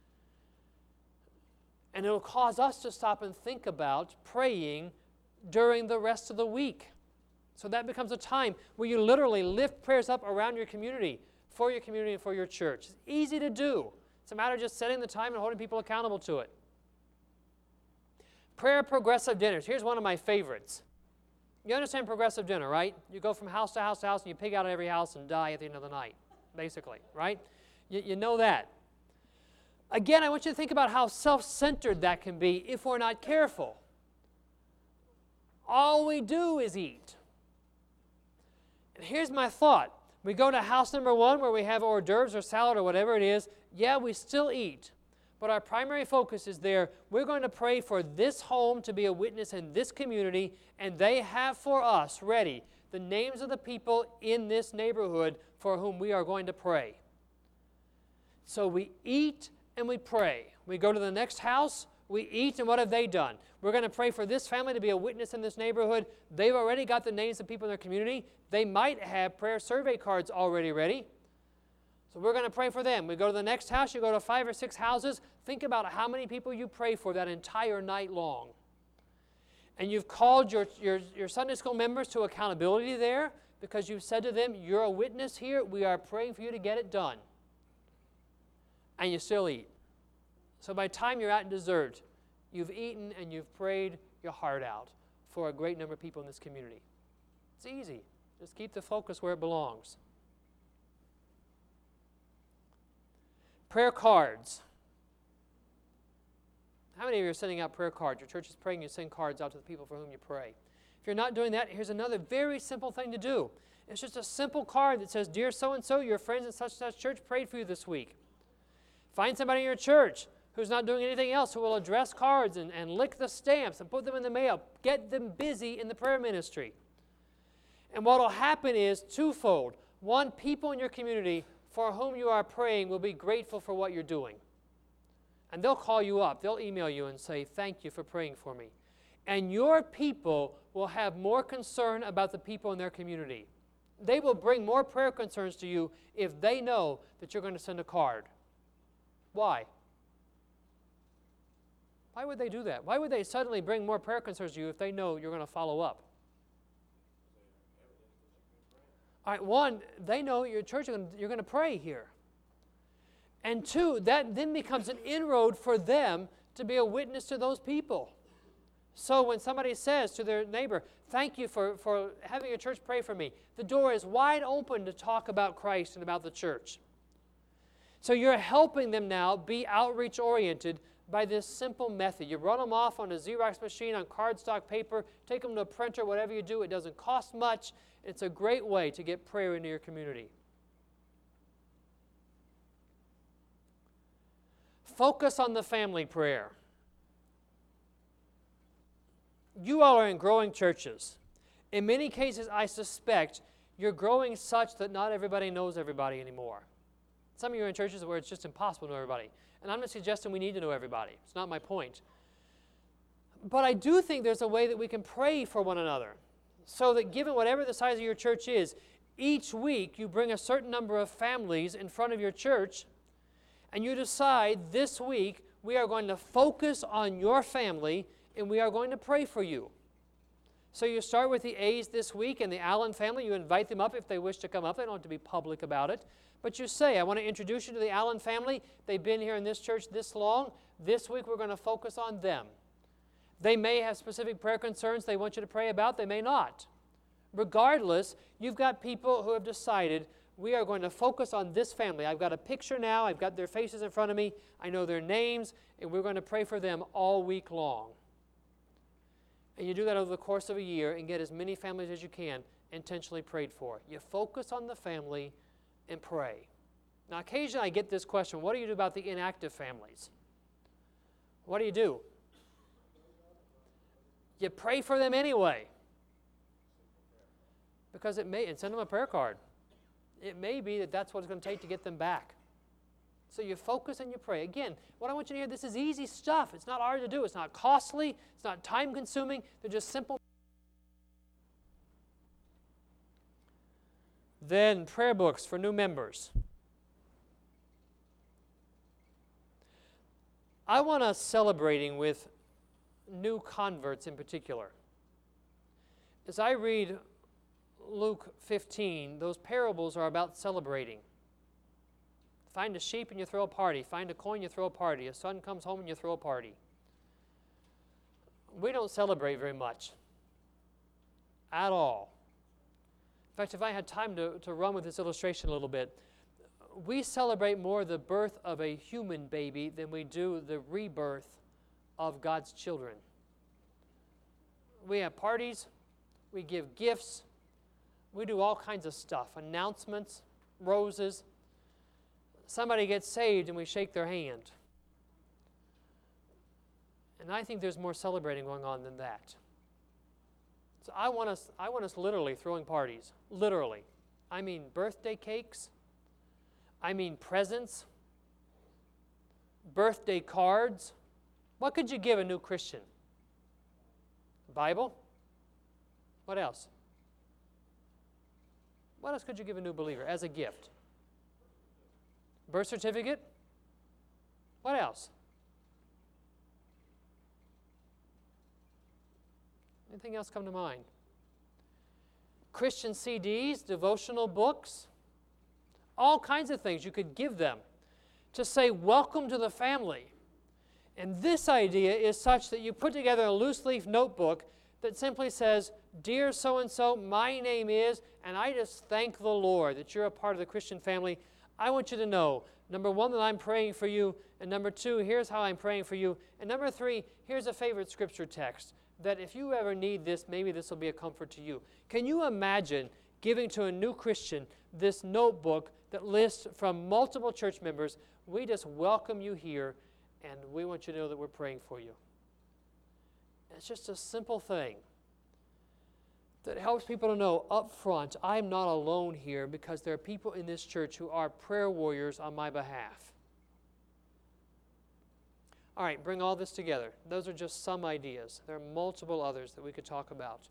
And it'll cause us to stop and think about praying during the rest of the week. So that becomes a time where you literally lift prayers up around your community, for your community and for your church. It's easy to do. It's a matter of just setting the time and holding people accountable to it. Prayer progressive dinners. Here's one of my favorites. You understand progressive dinner, right? You go from house to house to house and you pig out of every house and die at the end of the night, basically, right? You, you know that. Again, I want you to think about how self-centered that can be if we're not careful. All we do is eat. And here's my thought. We go to house number one where we have hors d'oeuvres or salad or whatever it is. Yeah, we still eat. But our primary focus is there. We're going to pray for this home to be a witness in this community, and they have for us ready the names of the people in this neighborhood for whom we are going to pray. So we eat and we pray. We go to the next house, we eat, and what have they done? We're going to pray for this family to be a witness in this neighborhood. They've already got the names of people in their community. They might have prayer survey cards already ready. So we're going to pray for them. We go to the next house, you go to five or six houses. Think about how many people you pray for that entire night long. And you've called your, your, your Sunday school members to accountability there because you've said to them, you're a witness here. We are praying for you to get it done. And you still eat. So by the time you're at dessert, you've eaten and you've prayed your heart out for a great number of people in this community. It's easy. Just keep the focus where it belongs. Prayer cards. How many of you are sending out prayer cards? Your church is praying, you send cards out to the people for whom you pray. If you're not doing that, here's another very simple thing to do. It's just a simple card that says, Dear so-and-so, your friends in such and such church prayed for you this week. Find somebody in your church who's not doing anything else, who will address cards and, and lick the stamps and put them in the mail. Get them busy in the prayer ministry. And what will happen is twofold. One, people in your community for whom you are praying will be grateful for what you're doing. And they'll call you up. They'll email you and say, thank you for praying for me. And your people will have more concern about the people in their community. They will bring more prayer concerns to you if they know that you're going to send a card. Why? Why would they do that? Why would they suddenly bring more prayer concerns to you if they know you're going to follow up? All right, one, they know your church, you're going to pray here. And two, that then becomes an inroad for them to be a witness to those people. So when somebody says to their neighbor, thank you for, for having your church pray for me, the door is wide open to talk about Christ and about the church. So you're helping them now be outreach-oriented by this simple method. You run them off on a Xerox machine, on cardstock paper, take them to a printer, whatever you do. It doesn't cost much. It's a great way to get prayer into your community. Focus on the family prayer. You all are in growing churches. In many cases, I suspect you're growing such that not everybody knows everybody anymore. Some of you are in churches where it's just impossible to know everybody. And I'm not suggesting we need to know everybody. It's not my point. But I do think there's a way that we can pray for one another. So that given whatever the size of your church is, each week you bring a certain number of families in front of your church and you decide this week we are going to focus on your family and we are going to pray for you. So you start with the A's this week and the Allen family. You invite them up if they wish to come up. They don't have to be public about it. But you say, I want to introduce you to the Allen family. They've been here in this church this long. This week we're going to focus on them. They may have specific prayer concerns they want you to pray about. They may not. Regardless, you've got people who have decided we are going to focus on this family. I've got a picture now. I've got their faces in front of me. I know their names, and we're going to pray for them all week long. And you do that over the course of a year and get as many families as you can intentionally prayed for. You focus on the family and pray. Now, occasionally I get this question, what do you do about the inactive families? What do you do? You pray for them anyway. Because it may, and send them a prayer card. It may be that that's what it's going to take to get them back. So you focus and you pray. Again, what I want you to hear, this is easy stuff. It's not hard to do. It's not costly. It's not time-consuming. They're just simple. Then prayer books for new members. I want us celebrating with new converts in particular. As I read Luke fifteen, those parables are about celebrating. Find a sheep and you throw a party. Find a coin, you throw a party. A son comes home and you throw a party. We don't celebrate very much at all. In fact, if I had time to, to run with this illustration a little bit, we celebrate more the birth of a human baby than we do the rebirth of God's children. We have parties, we give gifts, we do all kinds of stuff, announcements, roses. Somebody gets saved and we shake their hand. And I think there's more celebrating going on than that. So I want us, I want us literally throwing parties, literally. I mean birthday cakes, I mean presents, birthday cards. What could you give a new Christian? The Bible? What else? What else could you give a new believer as a gift? Birth certificate? What else? Anything else come to mind? Christian C Ds, devotional books, all kinds of things you could give them to say, welcome to the family. And this idea is such that you put together a loose leaf notebook that simply says, dear so-and-so, my name is, and I just thank the Lord that you're a part of the Christian family. I want you to know, number one, that I'm praying for you, and number two, here's how I'm praying for you, and number three, here's a favorite scripture text, that if you ever need this, maybe this will be a comfort to you. Can you imagine giving to a new Christian this notebook that lists from multiple church members, we just welcome you here, and we want you to know that we're praying for you. It's just a simple thing that helps people to know up front, I'm not alone here because there are people in this church who are prayer warriors on my behalf. All right, bring all this together. Those are just some ideas. There are multiple others that we could talk about.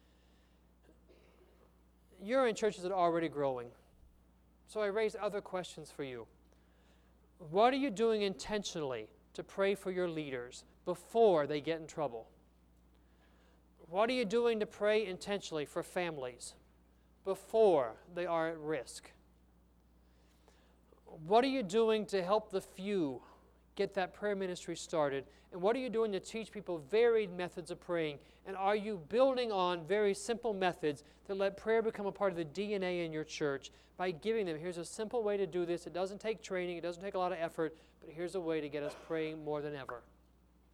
You're in churches that are already growing. So I raise other questions for you. What are you doing intentionally to pray for your leaders before they get in trouble? What are you doing to pray intentionally for families before they are at risk? What are you doing to help the few get that prayer ministry started? And what are you doing to teach people varied methods of praying? And are you building on very simple methods that let prayer become a part of the D N A in your church by giving them, here's a simple way to do this. It doesn't take training. It doesn't take a lot of effort. But here's a way to get us praying more than ever.